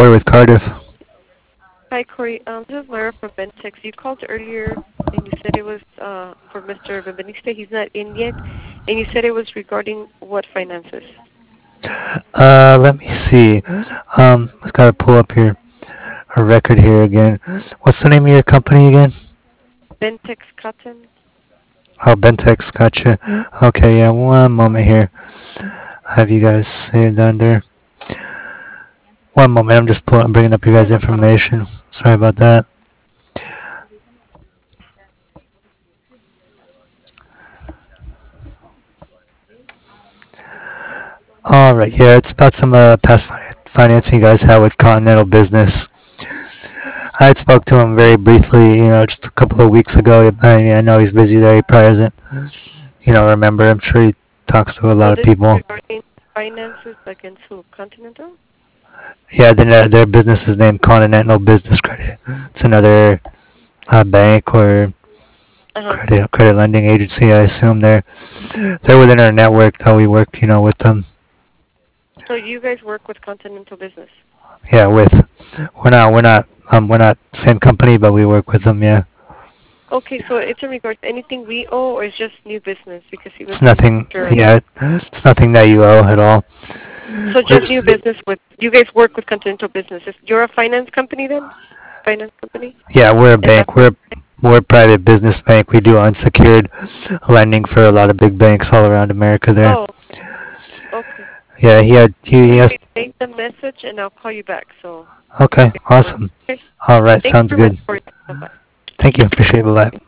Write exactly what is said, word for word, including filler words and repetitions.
Corey with Cardiff. Hi, Corey. Um, this is Myra from Bentex. You called earlier and you said it was uh, for Mister Benveniste. He's not in yet. And you said it was regarding what finances? Uh, let me see. Um, I gotta pull up your a record here again. What's the name of your company again? Bentex Cotton? Oh, Bentex, gotcha. Okay, yeah, one moment here. I have you guys saved under. One moment, I'm just pulling, bringing up your Yeah, guys' no problem. information. Sorry about that. All right, yeah, it's about some uh, past fi- financing you guys had with Continental Business. I had spoke to him very briefly, you know, just a couple of weeks ago. I, I know he's busy there. He probably doesn't, you know, remember. I'm sure he talks to a So lot of this is people. regarding finances against who? Continental? Yeah, their their business is named Continental Business Credit. It's another uh, bank or Uh-huh. credit credit lending agency. I assume they're they're within our network that we work, you know, with them. So you guys work with Continental Business. Yeah, with we're not we're not um we're not same company, but we work with them. Yeah, Okay, so it's in regards to anything we owe or it's just new business because he was it's looking nothing. for. Yeah, it's nothing that you owe at all. So We're just just new business with, you guys work with Continental Businesses. You're a finance company then? Finance company? yeah we're a And that's bank. what, We're we're a private business bank. We do unsecured lending for a lot of big banks all around America. There. oh, okay. Yeah, he had he, he has. Anyway, take the message and I'll call you back. So, Okay, okay. awesome. Okay. All right, Thank you sounds very much good. for your time. Bye. Thank you. Appreciate it. Bye.